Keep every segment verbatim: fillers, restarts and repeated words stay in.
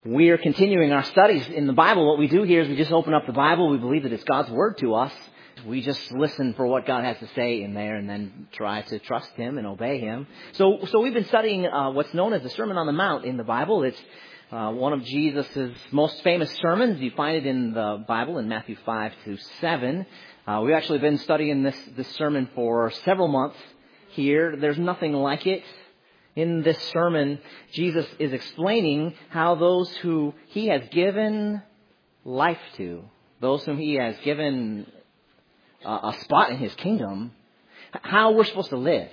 We are continuing our studies in the Bible. What we do here is we just open up the Bible. We believe that it's God's Word to us. We just listen for what God has to say in there and then try to trust Him and obey Him. So so we've been studying uh, what's known as the Sermon on the Mount in the Bible. It's uh, one of Jesus' most famous sermons. You find it in the Bible in Matthew five to seven. Uh, we've actually been studying this, this sermon for several months here. There's nothing like it. In this sermon, Jesus is explaining how those who He has given life to, those whom He has given a spot in His kingdom, how we're supposed to live.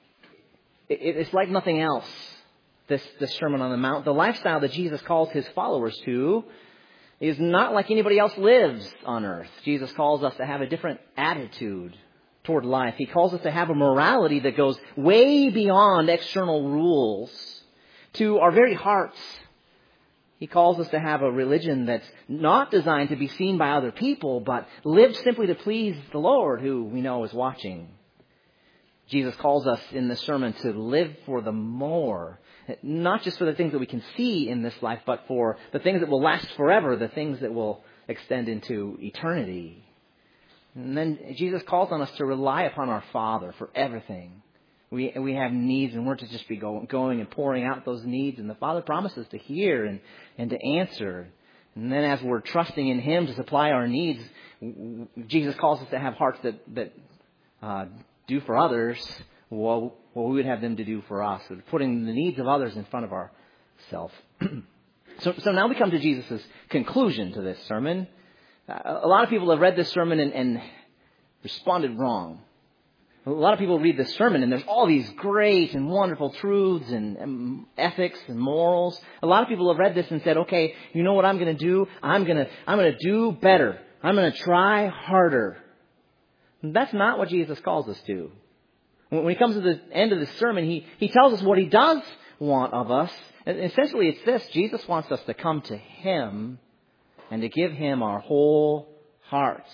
It's like nothing else, this, this Sermon on the Mount. The lifestyle that Jesus calls His followers to is not like anybody else lives on earth. Jesus calls us to have a different attitude toward life. He calls us to have a morality that goes way beyond external rules to our very hearts. He calls us to have a religion that's not designed to be seen by other people, but lives simply to please the Lord, who we know is watching. Jesus calls us in this sermon to live for the more, not just for the things that we can see in this life, but for the things that will last forever, the things that will extend into eternity. And then Jesus calls on us to rely upon our Father for everything. We we have needs, and we're to just be go, going and pouring out those needs. And the Father promises to hear and, and to answer. And then as we're trusting in Him to supply our needs, Jesus calls us to have hearts that, that uh, do for others what, what we would have them to do for us. So putting the needs of others in front of ourselves. so, so now we come to Jesus' conclusion to this sermon. A lot of people have read this sermon and, and responded wrong. A lot of people read this sermon and there's all these great and wonderful truths and, and ethics and morals. A lot of people have read this and said, okay, you know what I'm going to do? I'm going to I'm going to do better. I'm going to try harder. And that's not what Jesus calls us to. When he comes to the end of the sermon, he, he tells us what He does want of us. And essentially it's this: Jesus wants us to come to Him and to give Him our whole hearts.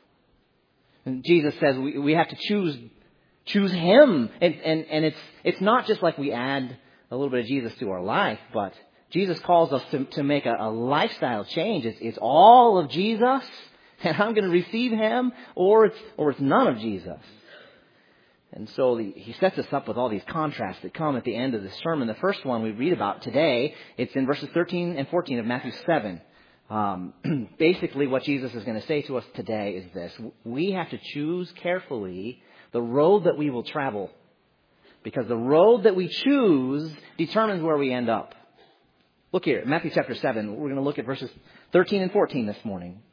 And Jesus says we, we have to choose choose Him. And, and, and it's it's not just like we add a little bit of Jesus to our life, but Jesus calls us to, to make a, a lifestyle change. It's, it's all of Jesus, and I'm going to receive Him, or it's or it's none of Jesus. And so the, he sets us up with all these contrasts that come at the end of the sermon. The first one we read about today, it's in verses thirteen and fourteen of Matthew seven. Um, basically, what Jesus is going to say to us today is this: we have to choose carefully the road that we will travel, because the road that we choose determines where we end up. Look here, Matthew chapter seven. We're going to look at verses thirteen and fourteen this morning.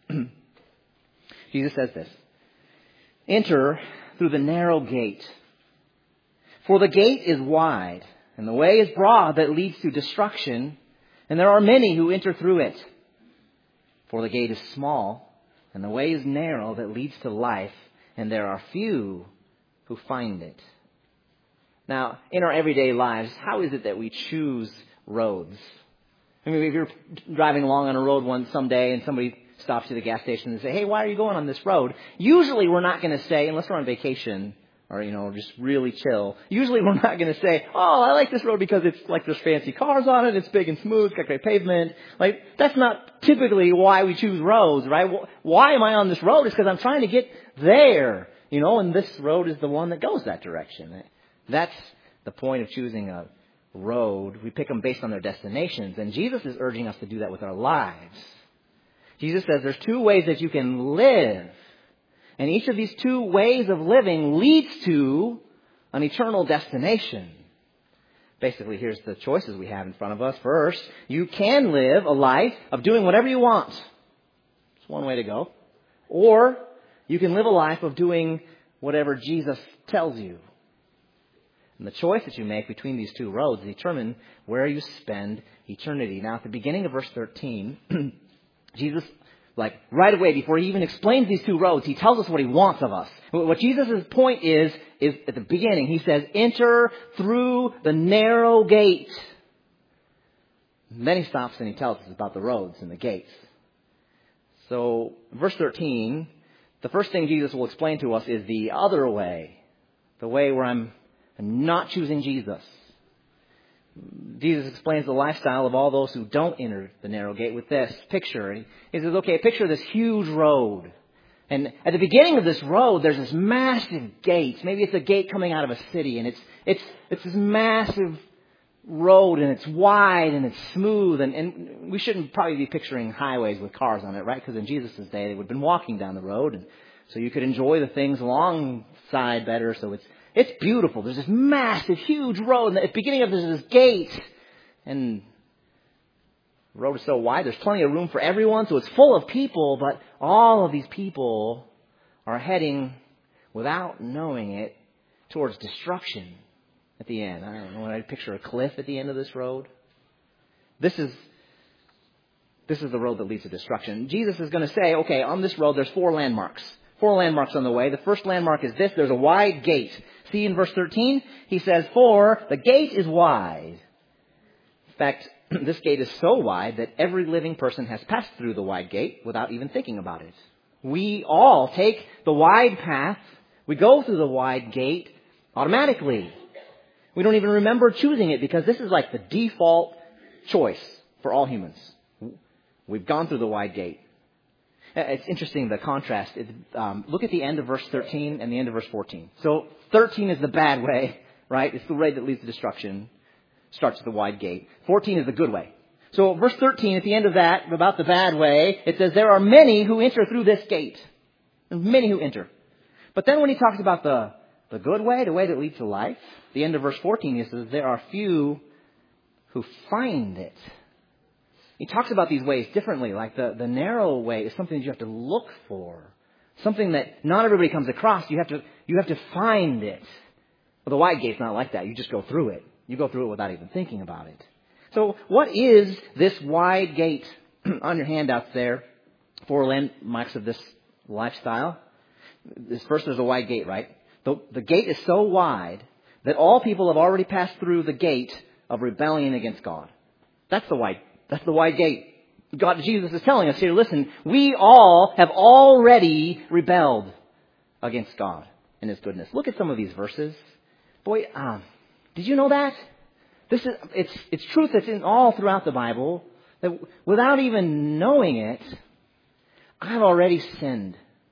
Jesus says this: enter through the narrow gate, for the gate is wide, and the way is broad that leads to destruction, and there are many who enter through it. For the gate is small, and the way is narrow that leads to life, and there are few who find it. Now, in our everyday lives, how is it that we choose roads? I mean, if you're driving along on a road one someday and somebody stops you at the gas station and say, hey, why are you going on this road? Usually we're not going to say, unless we're on vacation, or, you know, just really chill. Usually we're not going to say, oh, I like this road because it's like there's fancy cars on it, it's big and smooth, it's got great pavement. Like, that's not typically why we choose roads, right? Why am I on this road? It's because I'm trying to get there, you know, and this road is the one that goes that direction. That's the point of choosing a road. We pick them based on their destinations, and Jesus is urging us to do that with our lives. Jesus says there's two ways that you can live. And each of these two ways of living leads to an eternal destination. Basically, here's the choices we have in front of us. First, you can live a life of doing whatever you want. It's one way to go. Or you can live a life of doing whatever Jesus tells you. And the choice that you make between these two roads determine where you spend eternity. Now, at the beginning of verse thirteen, Jesus, like right away, before he even explains these two roads, he tells us what He wants of us. What Jesus' point is, is at the beginning, He says, enter through the narrow gate. And then he stops and he tells us about the roads and the gates. So, verse thirteen, the first thing Jesus will explain to us is the other way. The way where I'm not choosing Jesus. Jesus explains the lifestyle of all those who don't enter the narrow gate with this picture. He says, okay, picture this huge road. And at the beginning of this road, there's this massive gate. Maybe it's a gate coming out of a city, and it's it's it's this massive road, and it's wide, and it's smooth, and, and we shouldn't probably be picturing highways with cars on it, right? Because in Jesus' day, they would have been walking down the road, and so you could enjoy the things alongside better. So it's it's beautiful. There's this massive, huge road, and at the beginning of this is this gate, and the road is so wide, there's plenty of room for everyone, so it's full of people, but all of these people are heading, without knowing it, towards destruction at the end. I don't know, when I picture a cliff at the end of this road. This is this is the road that leads to destruction. Jesus is going to say, okay, on this road there's four landmarks. Four landmarks on the way. The first landmark is this. There's a wide gate. See in verse thirteen? He says, for the gate is wide. In fact, this gate is so wide that every living person has passed through the wide gate without even thinking about it. We all take the wide path. We go through the wide gate automatically. We don't even remember choosing it because this is like the default choice for all humans. We've gone through the wide gate. It's interesting, the contrast. It, um, look at the end of verse thirteen and the end of verse fourteen. So thirteen is the bad way, right? It's the way that leads to destruction. Starts at the wide gate. fourteen is the good way. So verse thirteen, at the end of that, about the bad way, it says, there are many who enter through this gate. There's many who enter. But then when he talks about the, the good way, the way that leads to life, the end of verse fourteen, he says, there are few who find it. He talks about these ways differently. Like the, the narrow way is something that you have to look for. Something that not everybody comes across. You have to, you have to find it. Well, the wide gate's not like that. You just go through it. You go through it without even thinking about it. So what is this wide gate? On your handouts there, four landmarks of this lifestyle. This first, there's a wide gate, right? The, the gate is so wide that all people have already passed through the gate of rebellion against God. That's the wide, that's the wide gate. God, Jesus is telling us here, listen, we all have already rebelled against God and His goodness. Look at some of these verses. Boy, um, did you know that? This is, it's, it's truth that's in all throughout the Bible, that without even knowing it, I've already sinned.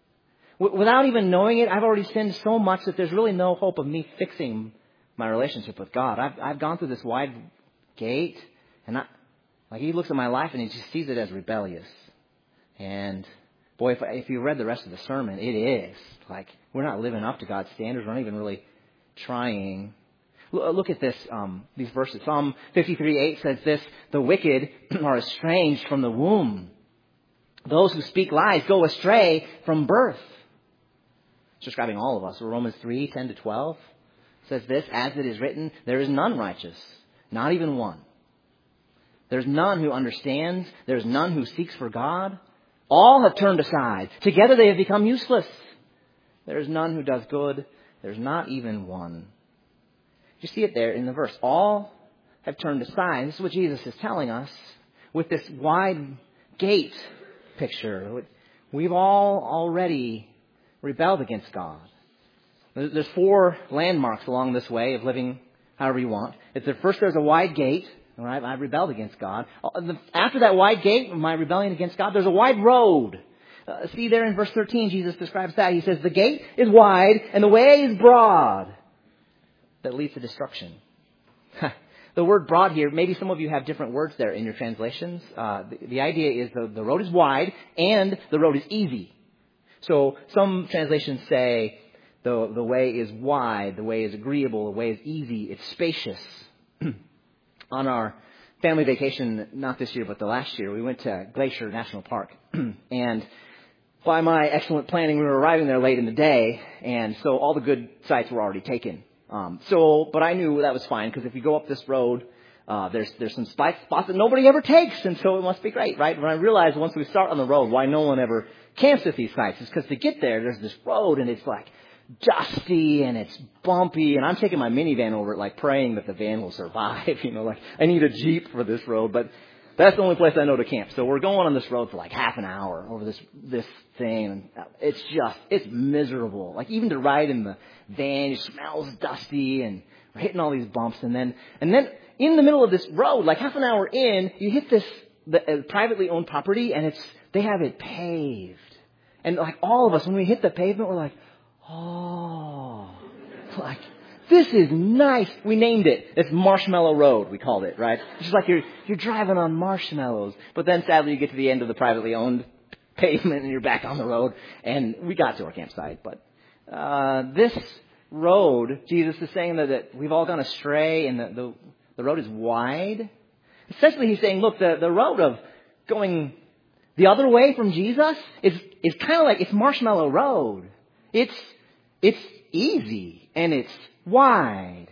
W- without even knowing it, I've already sinned so much that there's really no hope of me fixing my relationship with God. I've, I've gone through this wide gate, and I, like He looks at my life and He just sees it as rebellious. And boy, if, if you read the rest of the sermon, it is. Like, we're not living up to God's standards. We're not even really trying. Look at this, um, these verses. Psalm fifty-three eight says this, the wicked are estranged from the womb. Those who speak lies go astray from birth. It's describing all of us. Romans three ten to twelve says this, as it is written, there is none righteous, not even one. There's none who understands. There's none who seeks for God. All have turned aside. Together they have become useless. There is none who does good. There's not even one. You see it there in the verse. All have turned aside. This is what Jesus is telling us with this wide gate picture. We've all already rebelled against God. There's four landmarks along this way of living however you want. It's that first there's a wide gate. All right, I've rebelled against God. After that wide gate, my rebellion against God, there's a wide road. Uh, see there in verse thirteen, Jesus describes that. He says, the gate is wide and the way is broad that leads to destruction. The word broad here, maybe some of you have different words there in your translations. Uh, the, the idea is the, the road is wide and the road is easy. So some translations say the, the way is wide, the way is agreeable, the way is easy, it's spacious. On our family vacation, not this year, but the last year, we went to Glacier National Park. And by my excellent planning, we were arriving there late in the day. And so all the good sites were already taken. Um, so, but I knew that was fine, because if you go up this road, uh, there's, there's some spots that nobody ever takes. And so it must be great, right? When I realized once we start on the road, why no one ever camps at these sites is because to get there, there's this road and it's like dusty and it's bumpy, and I'm taking my minivan over it, like praying that the van will survive. You know, like I need a Jeep for this road, but that's the only place I know to camp. So we're going on this road for like half an hour over this this thing, and it's just it's miserable. Like even to ride in the van, it smells dusty, and we're hitting all these bumps, and then and then in the middle of this road, like half an hour in, you hit this the, uh, privately owned property, and it's they have it paved. And like all of us, when we hit the pavement, we're like, oh, like, this is nice. We named it. It's Marshmallow Road, we called it, right? It's just like you're you're driving on marshmallows. But then sadly you get to the end of the privately owned pavement and you're back on the road. And we got to our campsite. But uh, this road, Jesus is saying that, that we've all gone astray and the, the, the road is wide. Essentially he's saying, look, the, the road of going the other way from Jesus is, is kind of like, it's Marshmallow Road. It's, it's easy and it's wide.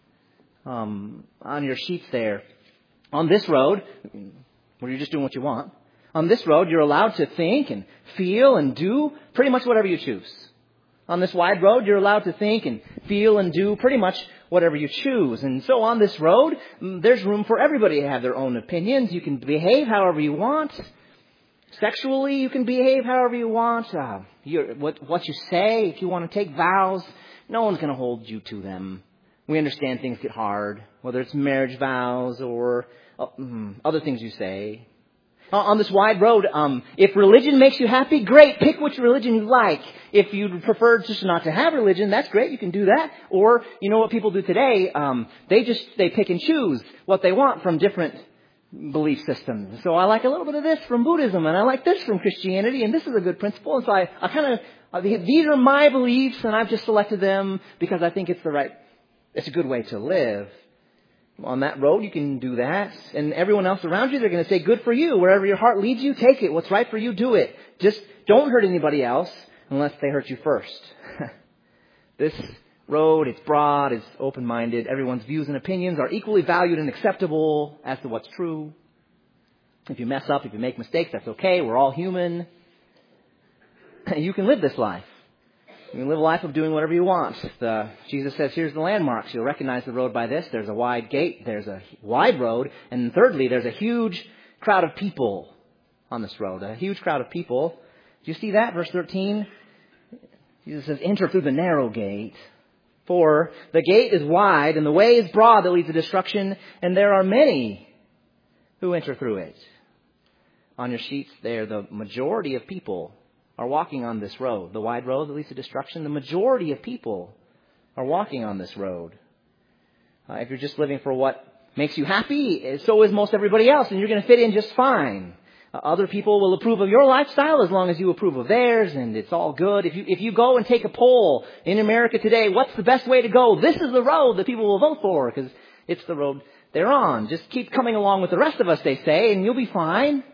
Um, on your sheets there, on this road, where you're just doing what you want, on this road you're allowed to think and feel and do pretty much whatever you choose. On this wide road you're allowed to think and feel and do pretty much whatever you choose. And so on this road, there's room for everybody to have their own opinions. You can behave however you want. Sexually, you can behave however you want. Uh, what, what you say, if you want to take vows, no one's going to hold you to them. We understand things get hard, whether it's marriage vows or uh, other things you say. Uh, on this wide road, um, if religion makes you happy, great. Pick which religion you like. If you prefer just not to have religion, that's great. You can do that. Or, you know what people do today? Um, they just, they pick and choose what they want from different belief systems. So I like a little bit of this from Buddhism, and I like this from Christianity, and this is a good principle. And so I, I kind of, these are my beliefs, and I've just selected them because I think it's the right, it's a good way to live. On that road, you can do that. And everyone else around you, they're going to say, good for you. Wherever your heart leads you, take it. What's right for you, do it. Just don't hurt anybody else unless they hurt you first. This road, it's broad, it's open-minded. Everyone's views and opinions are equally valued and acceptable as to what's true. If you mess up, if you make mistakes, that's okay. We're all human. You can live this life. You can live a life of doing whatever you want. The, Jesus says, here's the landmarks. You'll recognize the road by this. There's a wide gate. There's a wide road. And thirdly, there's a huge crowd of people on this road. A huge crowd of people. Do you see that? Verse thirteen. Jesus says, enter through the narrow gate. For the gate is wide and the way is broad that leads to destruction, and there are many who enter through it. On your sheets there, the majority of people are walking on this road. The wide road that leads to destruction, the majority of people are walking on this road. Uh, if you're just living for what makes you happy, so is most everybody else, and you're going to fit in just fine. Uh, other people will approve of your lifestyle as long as you approve of theirs, and it's all good. If you if you go and take a poll in America today, what's the best way to go? This is the road that people will vote for because it's the road they're on. Just keep coming along with the rest of us, they say, and you'll be fine.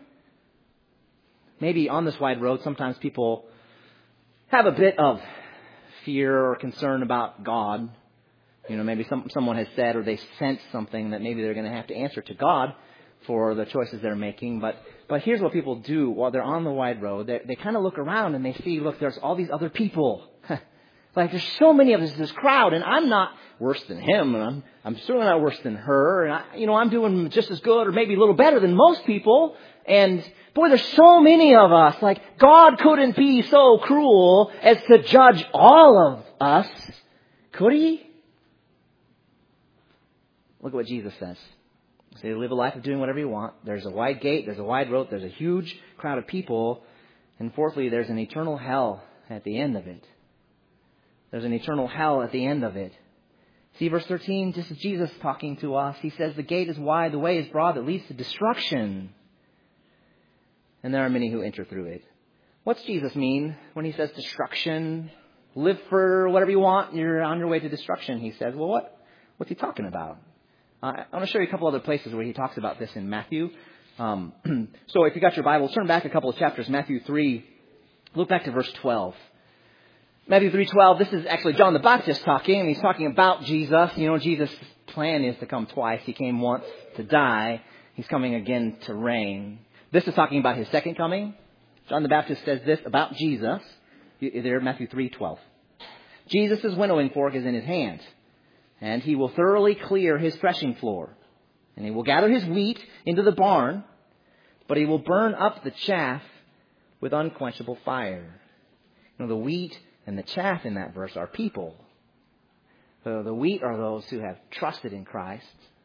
Maybe on this wide road, sometimes people have a bit of fear or concern about God. You know, maybe some someone has said or they sense something that maybe they're going to have to answer to God for the choices they're making. But but here's what people do while they're on the wide road. They, they kind of look around and they see, look, there's all these other people. Like there's so many of us, this crowd, and I'm not worse than him, and I'm I'm certainly not worse than her, and I, you know, I'm doing just as good or maybe a little better than most people. And boy, there's so many of us. Like God couldn't be so cruel as to judge all of us, could he? Look at what Jesus says. So you live a life of doing whatever you want. There's a wide gate, there's a wide road, there's a huge crowd of people. And fourthly, there's an eternal hell at the end of it. There's an eternal hell at the end of it. See verse thirteen, this is Jesus talking to us. He says, the gate is wide, the way is broad that leads to destruction. And there are many who enter through it. What's Jesus mean when he says destruction? Live for whatever you want and you're on your way to destruction, he says. Well, what? What's he talking about? Uh, I want to show you a couple other places where he talks about this in Matthew. Um, so if you got your Bible, turn back a couple of chapters. Matthew three. Look back to verse twelve. Matthew three twelve. This is actually John the Baptist talking, and he's talking about Jesus. You know, Jesus' plan is to come twice. He came once to die. He's coming again to reign. This is talking about his second coming. John the Baptist says this about Jesus. There, Matthew three twelve. Jesus' winnowing fork is in his hand, and he will thoroughly clear his threshing floor. And he will gather his wheat into the barn, but he will burn up the chaff with unquenchable fire. You know, the wheat and the chaff in that verse are people. The, the wheat are those who have trusted in Christ.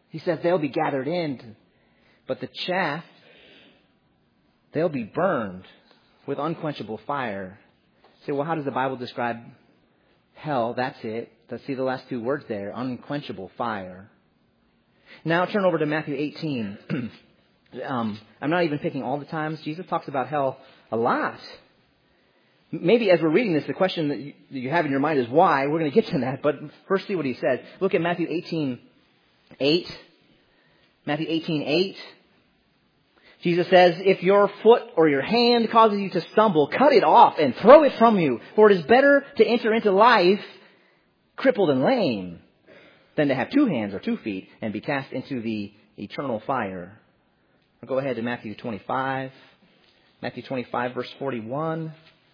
He says they'll be gathered in, but the chaff, they'll be burned with unquenchable fire. You say, well, how does the Bible describe hell? That's it. Let's see the last two words there, unquenchable fire. Now turn over to Matthew eighteen. um, I'm not even picking all the times. Jesus talks about hell a lot. Maybe as we're reading this, the question that you, that you have in your mind is why. We're going to get to that. But first see what he says. Look at Matthew eighteen eight. Matthew eighteen eight. Jesus says, if your foot or your hand causes you to stumble, cut it off and throw it from you. For it is better to enter into life crippled and lame than to have two hands or two feet and be cast into the eternal fire. I'll go ahead to Matthew twenty-five. Matthew twenty-five, verse forty-one.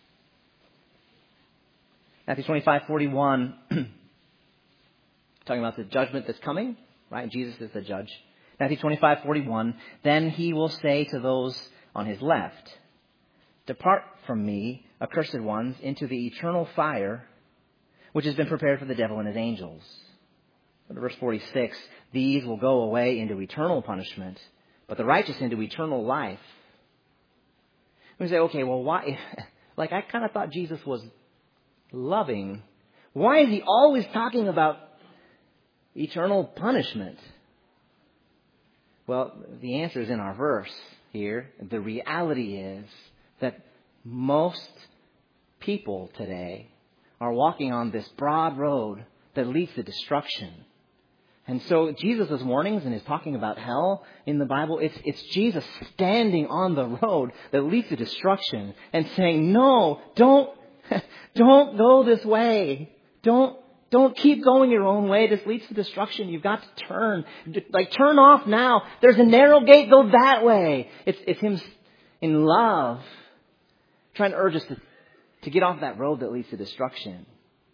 Matthew twenty-five, forty-one. Talking about the judgment that's coming, right? Jesus is the judge. Matthew twenty-five, forty-one. Then he will say to those on his left, depart from me, accursed ones, into the eternal fire, which has been prepared for the devil and his angels. Verse forty-six, these will go away into eternal punishment, but the righteous into eternal life. We say, okay, well, why? Like, I kind of thought Jesus was loving. Why is he always talking about eternal punishment? Well, the answer is in our verse here. The reality is that most people today are walking on this broad road that leads to destruction. And so Jesus' warnings and his talking about hell in the Bible, it's, it's Jesus standing on the road that leads to destruction and saying, no, don't, don't go this way. Don't, don't keep going your own way. This leads to destruction. You've got to turn. Like, turn off now. There's a narrow gate. Go that way. It's, it's him in love trying to urge us to, to get off that road that leads to destruction.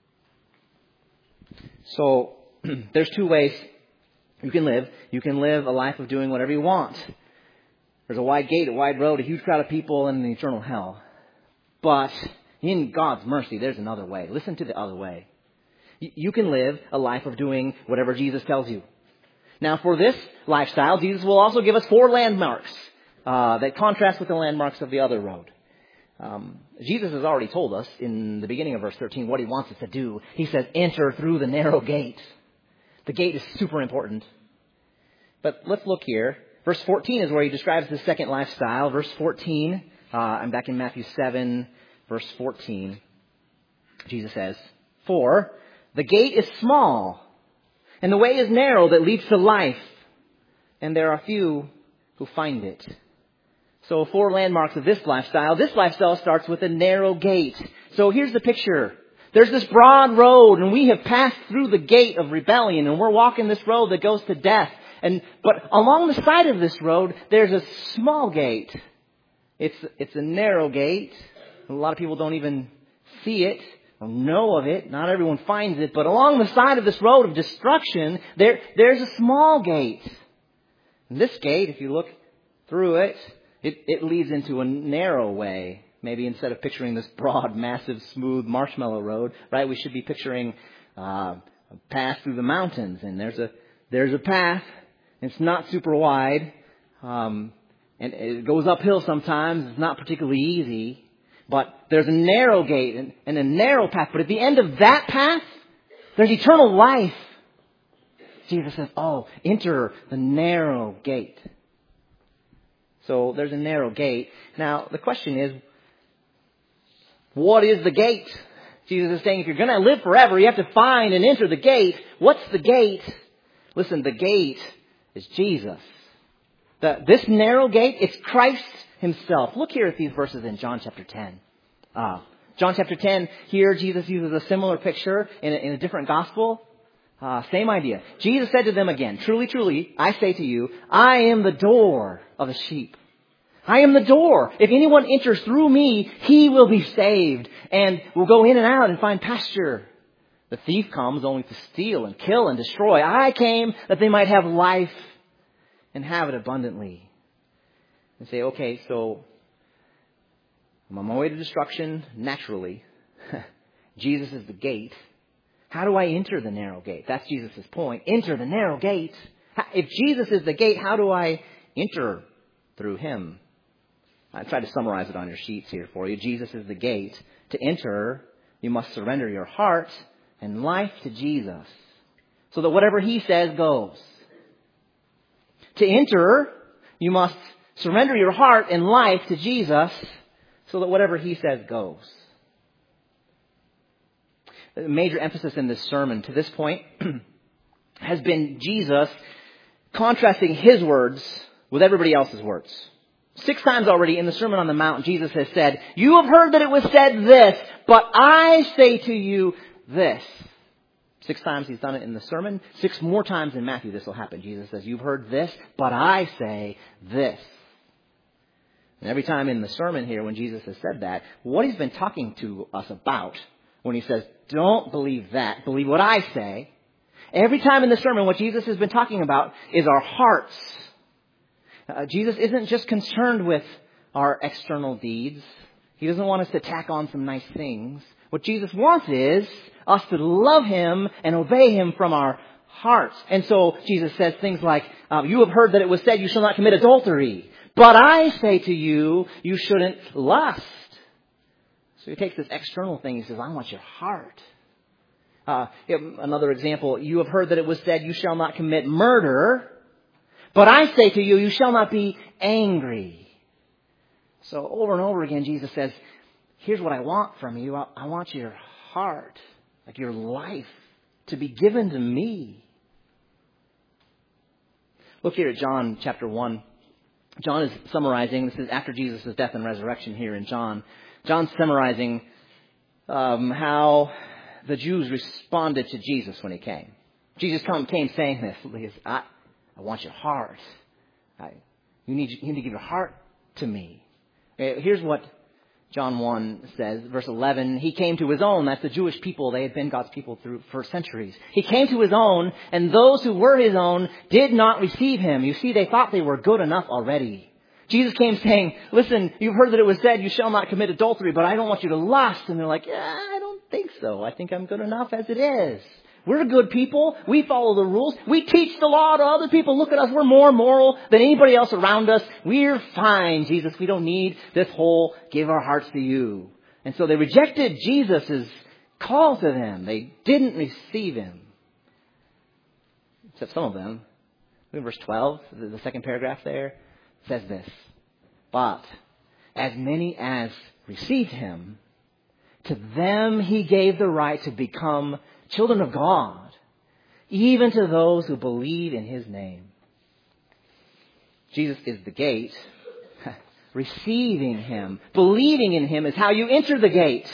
So, there's two ways you can live. You can live a life of doing whatever you want. There's a wide gate, a wide road, a huge crowd of people, and an eternal hell. But in God's mercy, there's another way. Listen to the other way. You can live a life of doing whatever Jesus tells you. Now, for this lifestyle, Jesus will also give us four landmarks uh, that contrast with the landmarks of the other road. Um, Jesus has already told us in the beginning of verse thirteen what he wants us to do. He says, enter through the narrow gate. The gate is super important. But let's look here. Verse fourteen is where he describes the second lifestyle. Verse fourteen, uh, I'm back in Matthew seven, verse fourteen. Jesus says, for the gate is small, and the way is narrow that leads to life, and there are few who find it. So four landmarks of this lifestyle. This lifestyle starts with a narrow gate. So here's the picture. There's this broad road, and we have passed through the gate of rebellion, and we're walking this road that goes to death. And but along the side of this road, there's a small gate. It's it's a narrow gate. A lot of people don't even see it or know of it. Not everyone finds it. But along the side of this road of destruction, there there's a small gate. And this gate, if you look through it, it, it leads into a narrow way. Maybe instead of picturing this broad, massive, smooth marshmallow road, right, we should be picturing uh, a path through the mountains. And there's a there's a path. It's not super wide, um, and it goes uphill sometimes. It's not particularly easy, but there's a narrow gate and, and a narrow path. But at the end of that path, there's eternal life. Jesus says, oh, enter the narrow gate. So there's a narrow gate. Now, the question is, what is the gate? Jesus is saying, if you're going to live forever, you have to find and enter the gate. What's the gate? Listen, the gate is Jesus. The, this narrow gate, it's Christ himself. Look here at these verses in John chapter ten. Uh, John chapter ten, here Jesus uses a similar picture in a, in a different gospel. Uh, same idea. Jesus said to them again, truly, truly, I say to you, I am the door of the sheep. I am the door. If anyone enters through me, he will be saved and will go in and out and find pasture. The thief comes only to steal and kill and destroy. I came that they might have life and have it abundantly. And say, okay, so I'm on my way to destruction naturally. Jesus is the gate. How do I enter the narrow gate? That's Jesus' point. Enter the narrow gate. If Jesus is the gate, how do I enter through him? I tried to summarize it on your sheets here for you. Jesus is the gate. To enter, you must surrender your heart and life to Jesus, so that whatever he says goes. To enter, you must surrender your heart and life to Jesus, so that whatever he says goes. The major emphasis in this sermon to this point has been Jesus contrasting his words with everybody else's words. Six times already in the Sermon on the Mount, Jesus has said, "You have heard that it was said this, but I say to you this." Six times he's done it in the sermon. Six more times in Matthew this will happen. Jesus says, "You've heard this, but I say this." And every time in the sermon here when Jesus has said that, what he's been talking to us about when he says, "Don't believe that, believe what I say," every time in the sermon what Jesus has been talking about is our hearts. Uh, Jesus isn't just concerned with our external deeds. He doesn't want us to tack on some nice things. What Jesus wants is us to love him and obey him from our hearts. And so Jesus says things like, um, "You have heard that it was said, you shall not commit adultery. But I say to you, you shouldn't lust." So he takes this external thing. He says, "I want your heart." Uh, another example, "You have heard that it was said, you shall not commit murder. But I say to you, you shall not be angry." So over and over again, Jesus says, here's what I want from you. I, I want your heart, like your life, to be given to me. Look here at John chapter one. John is summarizing. This is after Jesus' death and resurrection here in John. John's summarizing um, how the Jews responded to Jesus when he came. Jesus come, came saying this. I, I want your heart. I, you, need, you need to give your heart to me. Here's what John one says, verse eleven. "He came to his own." That's the Jewish people. They had been God's people through for centuries. "He came to his own, and those who were his own did not receive him." You see, they thought they were good enough already. Jesus came saying, "Listen, you've heard that it was said, you shall not commit adultery, but I don't want you to lust." And they're like, "Yeah, I don't think so. I think I'm good enough as it is. We're good people. We follow the rules. We teach the law to other people. Look at us. We're more moral than anybody else around us. We're fine, Jesus. We don't need this whole give our hearts to you." And so they rejected Jesus' call to them. They didn't receive him. Except some of them. Look at verse twelve, the second paragraph there, says this. "But as many as received him, to them he gave the right to become children of God, even to those who believe in his name." Jesus is the gate. Receiving him, believing in him is how you enter the gate.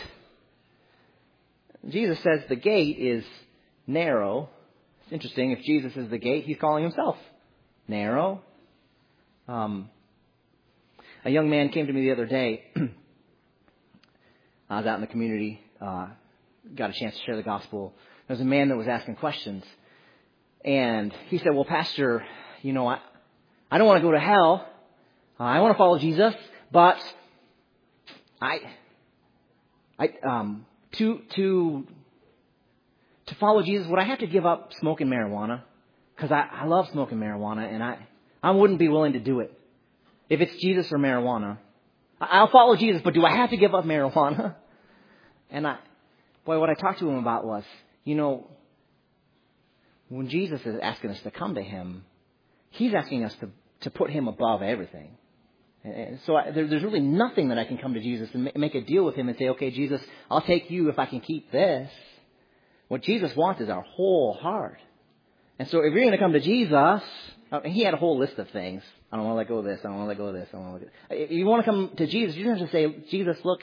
Jesus says the gate is narrow. It's interesting. If Jesus is the gate, he's calling himself narrow. Um, a young man came to me the other day. I was out in the community, uh, got a chance to share the gospel. There was a man that was asking questions. And he said, "Well, Pastor, you know, I, I don't want to go to hell. Uh, I want to follow Jesus, but I, I, um, to, to, to follow Jesus, would I have to give up smoking marijuana? Because I, I love smoking marijuana, and I, I wouldn't be willing to do it if it's Jesus or marijuana. I'll follow Jesus, but do I have to give up marijuana?" And I, boy, what I talked to him about was, you know, when Jesus is asking us to come to him, he's asking us to, to put him above everything. And so I, there, there's really nothing that I can come to Jesus and make a deal with him and say, "Okay, Jesus, I'll take you if I can keep this." What Jesus wants is our whole heart. And so if you're going to come to Jesus, he had a whole list of things. I don't want to let go of this. I don't want to let go of this. I don't want to let go of this. If you want to come to Jesus, you don't have to say, "Jesus, look,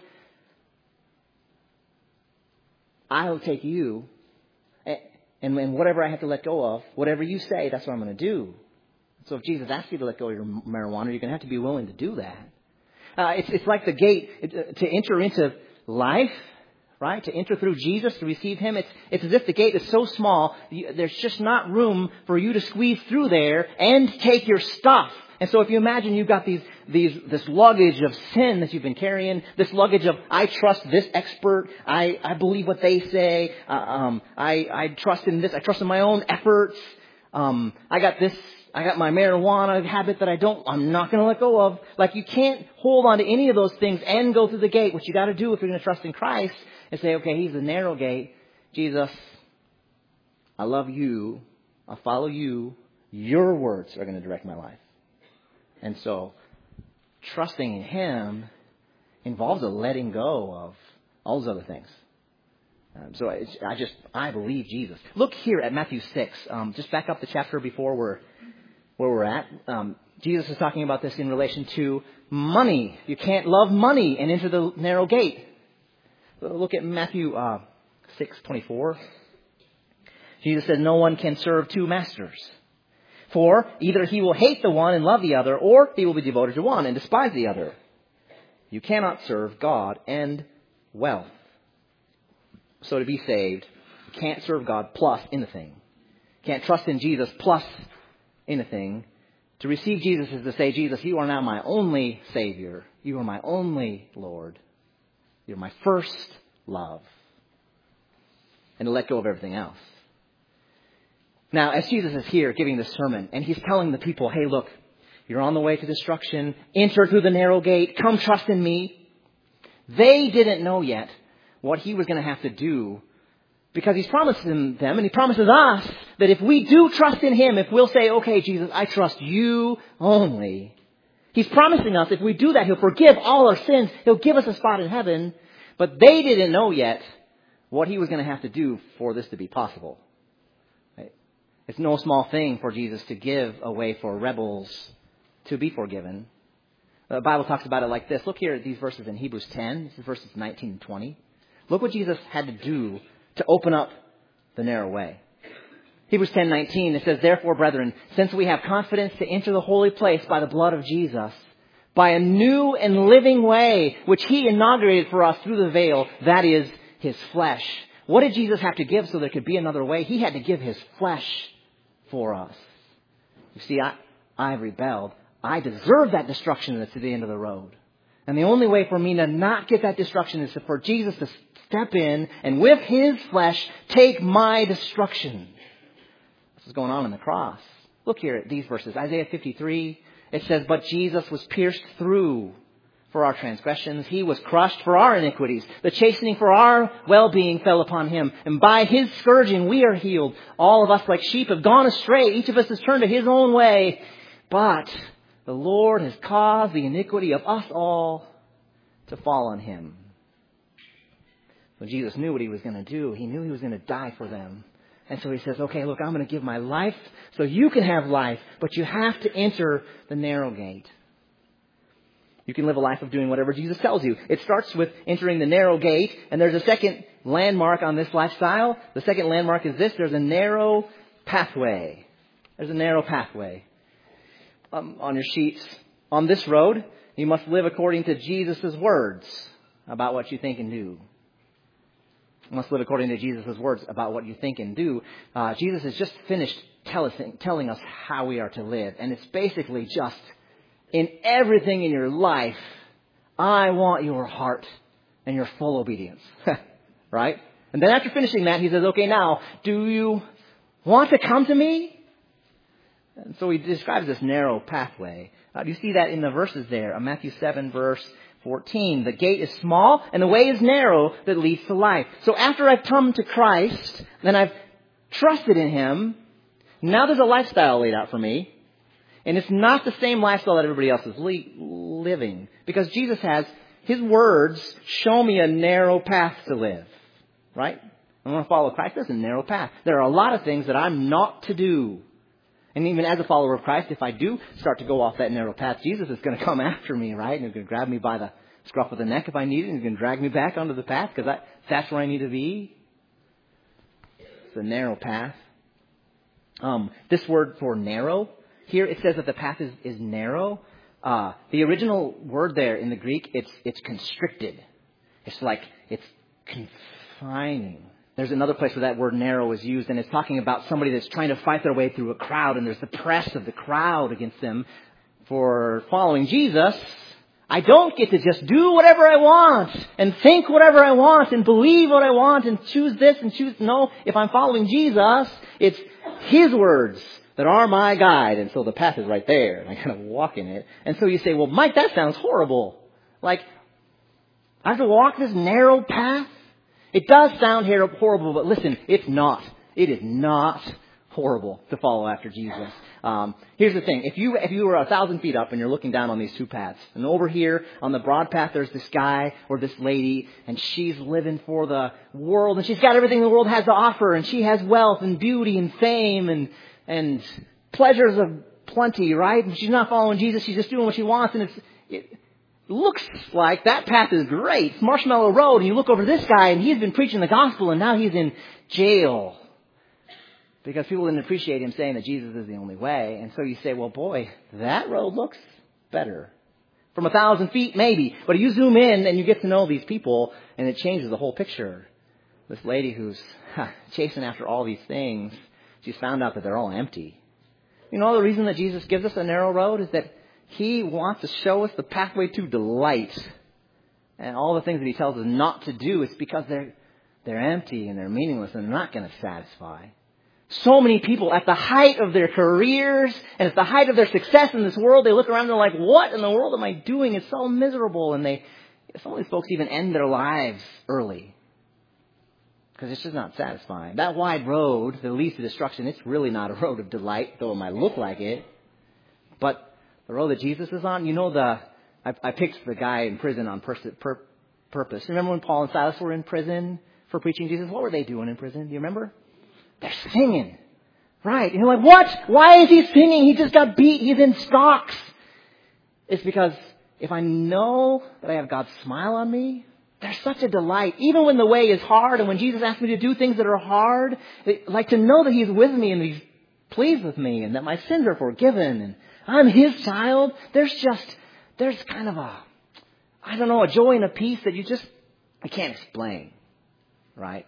I'll take you, and, and whatever I have to let go of, whatever you say, that's what I'm going to do." So if Jesus asks you to let go of your marijuana, you're going to have to be willing to do that. Uh, it's, it's like the gate it, to enter into life, right? To enter through Jesus, to receive him. It's, it's as if the gate is so small, you, there's just not room for you to squeeze through there and take your stuff. And so if you imagine you've got these, these, this luggage of sin that you've been carrying, this luggage of, I trust this expert, I, I believe what they say, uh, um, I, I trust in this, I trust in my own efforts, Um, I got this, I got my marijuana habit that I don't, I'm not going to let go of. Like, you can't hold on to any of those things and go through the gate. What you got to do if you're going to trust in Christ is say, okay, he's the narrow gate. Jesus, I love you. I'll follow you. Your words are going to direct my life. And so, trusting in him involves a letting go of all those other things. Um, so I, I just, I believe Jesus. Look here at Matthew six. Um, just back up the chapter before we're, where we're at. Um, Jesus is talking about this in relation to money. You can't love money and enter the narrow gate. So look at Matthew uh, six twenty-four. Jesus said, no one can serve two masters. For either he will hate the one and love the other, or he will be devoted to one and despise the other. You cannot serve God and wealth. So to be saved, you can't serve God plus anything. Can't trust in Jesus plus anything. To receive Jesus is to say, Jesus, you are now my only Savior. You are my only Lord. You're my first love. And to let go of everything else. Now, as Jesus is here giving this sermon, and he's telling the people, hey, look, you're on the way to destruction. Enter through the narrow gate. Come trust in me. They didn't know yet what he was going to have to do, because he's promised them, and he promises us that if we do trust in him, if we'll say, okay, Jesus, I trust you only, he's promising us if we do that, he'll forgive all our sins. He'll give us a spot in heaven. But they didn't know yet what he was going to have to do for this to be possible. Right? It's no small thing for Jesus to give a way for rebels to be forgiven. The Bible talks about it like this. Look here at these verses in Hebrews ten. This is verses nineteen and twenty. Look what Jesus had to do to open up the narrow way. Hebrews ten nineteen, it says, therefore, brethren, since we have confidence to enter the holy place by the blood of Jesus, by a new and living way, which he inaugurated for us through the veil, that is his flesh. What did Jesus have to give so there could be another way? He had to give his flesh for us. You see, I, I've rebelled. I deserve that destruction that's at the end of the road. And the only way for me to not get that destruction is for Jesus to step in and with his flesh take my destruction. This is going on in the cross. Look here at these verses. Isaiah fifty-three, it says, but Jesus was pierced through for our transgressions. He was crushed for our iniquities. The chastening for our well-being fell upon him. And by his scourging we are healed. All of us like sheep have gone astray. Each of us has turned to his own way. But the Lord has caused the iniquity of us all to fall on him. When Jesus knew what he was going to do, he knew he was going to die for them. And so he says, okay, look, I'm going to give my life so you can have life, but you have to enter the narrow gate. You can live a life of doing whatever Jesus tells you. It starts with entering the narrow gate, and there's a second landmark on this lifestyle. The second landmark is this. There's a narrow pathway. There's a narrow pathway. Um, on your sheets, on this road, you must live according to Jesus' words about what you think and do. You must live according to Jesus' words about what you think and do. Uh, Jesus has just finished tell us, telling us how we are to live. And it's basically just, in everything in your life, I want your heart and your full obedience. Right? And then after finishing that, he says, okay, now, do you want to come to me? And so he describes this narrow pathway. Uh, do you see that in the verses there? Uh, Matthew seven, verse fourteen. The gate is small and the way is narrow that leads to life. So after I've come to Christ, then I've trusted in him, now there's a lifestyle laid out for me. And it's not the same lifestyle that everybody else is le- living. Because Jesus has, his words show me a narrow path to live. Right? I want to follow Christ. There's a narrow path. There are a lot of things that I'm not to do. And even as a follower of Christ, if I do start to go off that narrow path, Jesus is going to come after me, right? And he's going to grab me by the scruff of the neck if I need it. And he's going to drag me back onto the path because that's where I need to be. It's a narrow path. Um, this word for narrow, here it says that the path is, is narrow. Uh, the original word there in the Greek, it's it's constricted. It's like it's confining. There's another place where that word narrow is used, and it's talking about somebody that's trying to fight their way through a crowd, and there's the press of the crowd against them for following Jesus. I don't get to just do whatever I want and think whatever I want and believe what I want and choose this and choose. No, if I'm following Jesus, it's His words that are my guide. And so the path is right there and I kind of walk in it. And so you say, well, Mike, that sounds horrible. Like, I have to walk this narrow path? It does sound horrible, but listen, it's not. It is not horrible to follow after Jesus. Um, here's the thing. If you, if you were a thousand feet up and you're looking down on these two paths, and over here on the broad path, there's this guy or this lady, and she's living for the world, and she's got everything the world has to offer, and she has wealth and beauty and fame and, and pleasures of plenty, right? And she's not following Jesus. She's just doing what she wants, and it's, it looks like that path is great. It's Marshmallow Road, and you look over this guy, and he's been preaching the gospel, and now he's in jail. Because people didn't appreciate him saying that Jesus is the only way. And so you say, well, boy, that road looks better. From a thousand feet, maybe. But you zoom in and you get to know these people and it changes the whole picture. This lady who's huh, chasing after all these things, she's found out that they're all empty. You know, the reason that Jesus gives us a narrow road is that He wants to show us the pathway to delight. And all the things that He tells us not to do, it's because they're, they're empty and they're meaningless and they're not going to satisfy. So many people at the height of their careers and at the height of their success in this world, they look around and they're like, what in the world am I doing? It's so miserable. And they, some of these folks even end their lives early because it's just not satisfying. That wide road that leads to destruction, it's really not a road of delight, though it might look like it. But the road that Jesus is on, you know, the I, I picked the guy in prison on pers- pur- purpose. Remember when Paul and Silas were in prison for preaching Jesus? What were they doing in prison? Do you remember? They're singing. Right. And you're like, what? Why is he singing? He just got beat. He's in stocks. It's because if I know that I have God's smile on me, there's such a delight. Even when the way is hard and when Jesus asks me to do things that are hard, like to know that He's with me and He's pleased with me and that my sins are forgiven and I'm His child. There's just, there's kind of a, I don't know, a joy and a peace that you just, I can't explain. Right?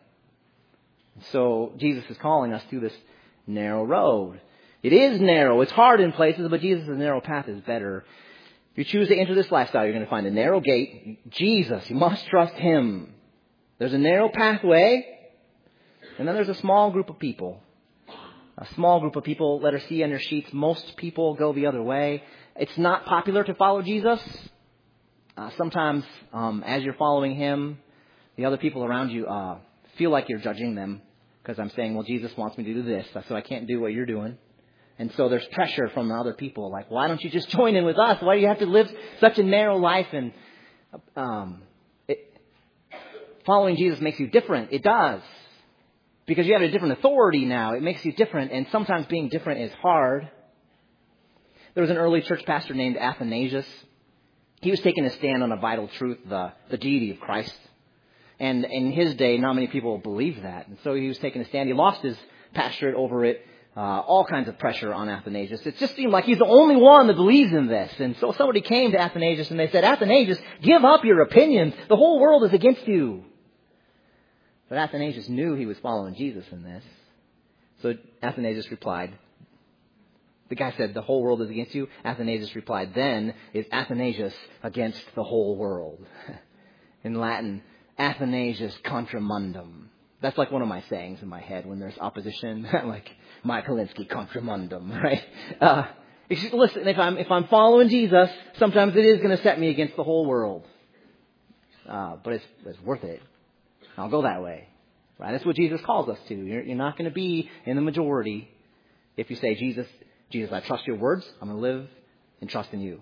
So Jesus is calling us to this narrow road. It is narrow. It's hard in places, but Jesus' narrow path is better. If you choose to enter this lifestyle, you're going to find a narrow gate. Jesus, you must trust Him. There's a narrow pathway, and then there's a small group of people. A small group of people, letter C on your sheets. Most people go the other way. It's not popular to follow Jesus. Uh, sometimes, um, as you're following Him, the other people around you uh, feel like you're judging them because I'm saying, well, Jesus wants me to do this, so I can't do what you're doing. And so there's pressure from other people, like, why don't you just join in with us? Why do you have to live such a narrow life? And um, it, following Jesus makes you different. It does. Because you have a different authority now. It makes you different, and sometimes being different is hard. There was an early church pastor named Athanasius. He was taking a stand on a vital truth, the, the deity of Christ. And in his day, not many people believed that. And so he was taking a stand. He lost his pastorate over it. Uh, all kinds of pressure on Athanasius. It just seemed like he's the only one that believes in this. And so somebody came to Athanasius and they said, Athanasius, give up your opinions. The whole world is against you. But Athanasius knew he was following Jesus in this. So Athanasius replied, the guy said, the whole world is against you. Athanasius replied, then is Athanasius against the whole world. In Latin, Athanasius contra mundum. That's like one of my sayings in my head when there's opposition. Like, Mike Holinsky contra mundum, right? Uh, listen, if I'm, if I'm following Jesus, sometimes it is going to set me against the whole world. Uh, but it's, it's worth it. I'll go that way. Right? That's what Jesus calls us to. You're, you're not going to be in the majority if you say, Jesus, Jesus, I trust your words. I'm going to live and trust in you.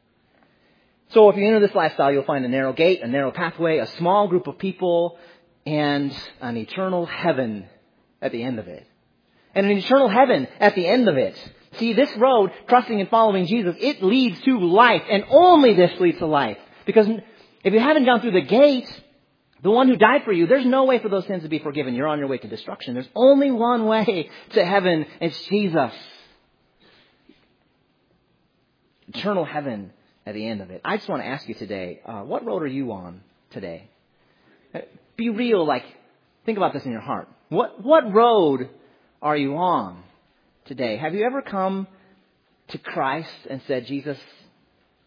So if you enter this lifestyle, you'll find a narrow gate, a narrow pathway, a small group of people, and an eternal heaven at the end of it. And an eternal heaven at the end of it. See, this road, trusting and following Jesus, it leads to life. And only this leads to life. Because if you haven't gone through the gate, the one who died for you, there's no way for those sins to be forgiven. You're on your way to destruction. There's only one way to heaven. It's Jesus. Eternal heaven at the end of it. I just want to ask you today, uh, what road are you on today? Be real, like, think about this in your heart. What, what road are you on today? Have you ever come to Christ and said, Jesus,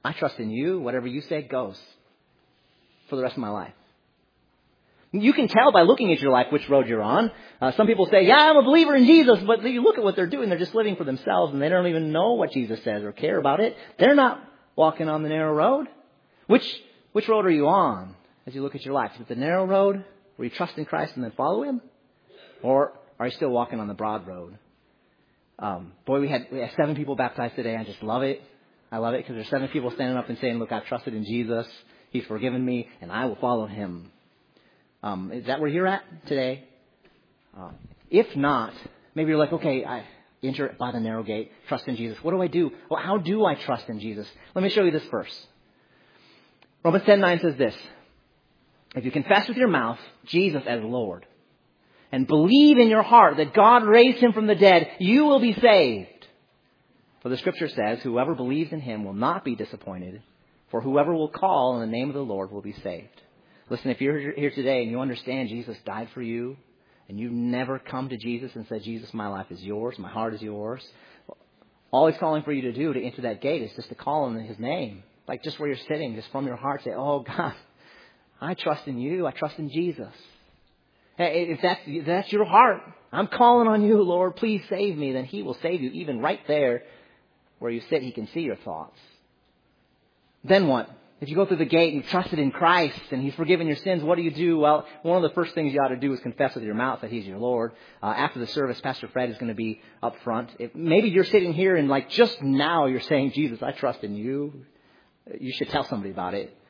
I trust in you. Whatever you say goes for the rest of my life. You can tell by looking at your life which road you're on. Uh, some people say, yeah, I'm a believer in Jesus. But you look at what they're doing. They're just living for themselves, and they don't even know what Jesus says or care about it. They're not walking on the narrow road. Which which road are you on as you look at your life? Is it the narrow road where you trust in Christ and then follow Him? Or are you still walking on the broad road? Um, boy, we had, we had seven people baptized today. I just love it. I love it because there's seven people standing up and saying, look, I've trusted in Jesus. He's forgiven me, and I will follow Him. Um, is that where you're at today? Uh, if not, maybe you're like, okay, I enter by the narrow gate, trust in Jesus. What do I do? Well, how do I trust in Jesus? Let me show you this verse. Romans ten nine says this. If you confess with your mouth Jesus as Lord and believe in your heart that God raised Him from the dead, you will be saved. For the Scripture says, whoever believes in Him will not be disappointed, for whoever will call on the name of the Lord will be saved. Listen, if you're here today and you understand Jesus died for you, and you've never come to Jesus and said, Jesus, my life is yours, my heart is yours, all He's calling for you to do to enter that gate is just to call on His name. Like just where you're sitting, just from your heart, say, oh God, I trust in you, I trust in Jesus. If that's, if that's your heart, I'm calling on you, Lord, please save me, then He will save you. Even right there where you sit, He can see your thoughts. Then what? If you go through the gate and you've trusted in Christ and He's forgiven your sins, what do you do? Well, one of the first things you ought to do is confess with your mouth that He's your Lord. Uh, after the service, Pastor Fred is going to be up front. If maybe you're sitting here and like just now you're saying, Jesus, I trust in you. You should tell somebody about it.